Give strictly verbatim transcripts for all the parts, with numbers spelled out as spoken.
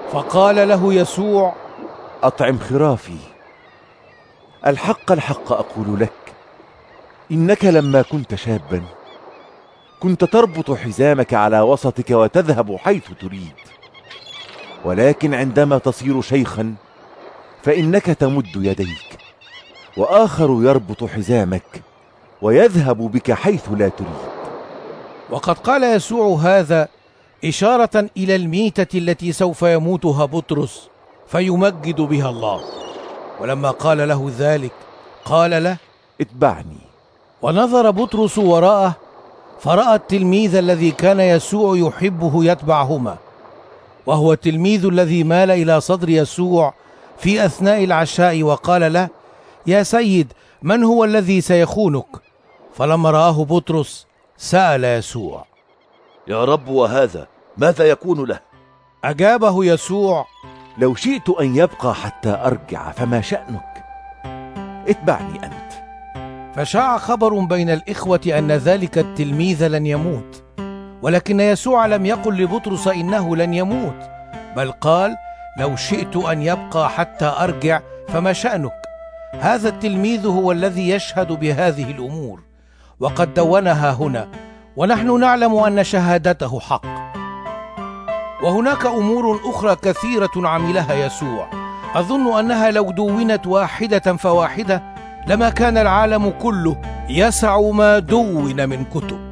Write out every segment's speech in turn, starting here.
فقال له يسوع: أطعم خرافي. الحق الحق أقول لك، إنك لما كنت شابا كنت تربط حزامك على وسطك وتذهب حيث تريد، ولكن عندما تصير شيخا فإنك تمد يديك وآخر يربط حزامك ويذهب بك حيث لا تريد. وقد قال يسوع هذا إشارة إلى الميتة التي سوف يموتها بطرس فيمجد بها الله. ولما قال له ذلك قال له: اتبعني. ونظر بطرس وراءه فرأى التلميذ الذي كان يسوع يحبه يتبعهما، وهو التلميذ الذي مال إلى صدر يسوع في أثناء العشاء وقال له: يا سيد، من هو الذي سيخونك؟ فلما رآه بطرس سأل يسوع: يا رب، وهذا ماذا يكون له؟ أجابه يسوع: لو شئت أن يبقى حتى أرجع فما شأنك؟ اتبعني أنت. فشاع خبر بين الإخوة أن ذلك التلميذ لن يموت، ولكن يسوع لم يقل لبطرس إنه لن يموت، بل قال: لو شئت أن يبقى حتى أرجع فما شأنك؟ هذا التلميذ هو الذي يشهد بهذه الأمور، وقد دونها هنا، ونحن نعلم أن شهادته حق. وهناك أمور أخرى كثيرة عملها يسوع، أظن أنها لو دونت واحدة فواحدة لما كان العالم كله يسع ما دون من كتب.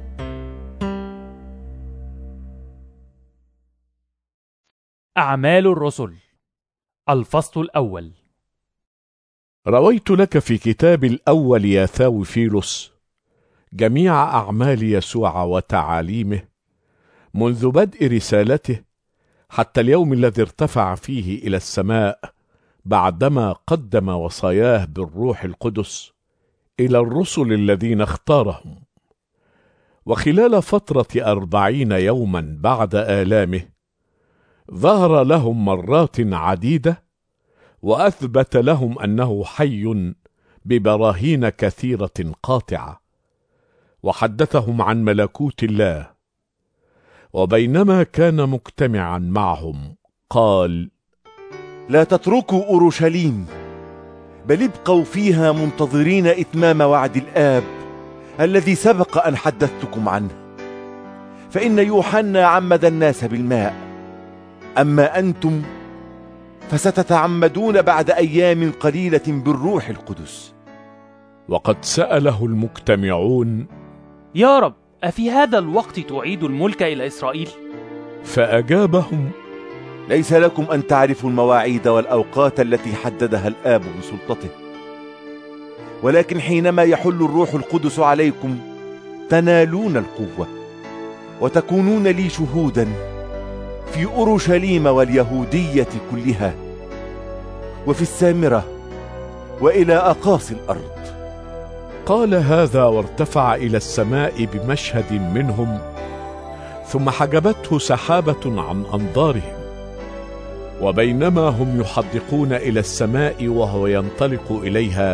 أعمال الرسل الفصل الأول. رويت لك في كتاب الأول يا ثاوفيلوس جميع أعمال يسوع وتعاليمه منذ بدء رسالته حتى اليوم الذي ارتفع فيه إلى السماء بعدما قدم وصاياه بالروح القدس إلى الرسل الذين اختارهم. وخلال فترة أربعين يوما بعد آلامه ظهر لهم مرات عديدة وأثبت لهم أنه حي ببراهين كثيرة قاطعة، وحدثهم عن ملكوت الله. وبينما كان مجتمعا معهم قال: لا تتركوا أورشليم، بل ابقوا فيها منتظرين إتمام وعد الآب الذي سبق أن حدثتكم عنه. فإن يوحنا عمد الناس بالماء، أما أنتم فستتعمدون بعد أيام قليلة بالروح القدس. وقد سأله المجتمعون: يا رب، أفي هذا الوقت تعيد الملك إلى إسرائيل؟ فأجابهم: ليس لكم أن تعرفوا المواعيد والأوقات التي حددها الآب بسلطته، ولكن حينما يحل الروح القدس عليكم تنالون القوة، وتكونون لي شهودا في أورشليم واليهودية كلها وفي السامرة وإلى أقاصي الأرض. قال هذا وارتفع إلى السماء بمشهد منهم، ثم حجبته سحابة عن أنظارهم. وبينما هم يحدقون إلى السماء وهو ينطلق إليها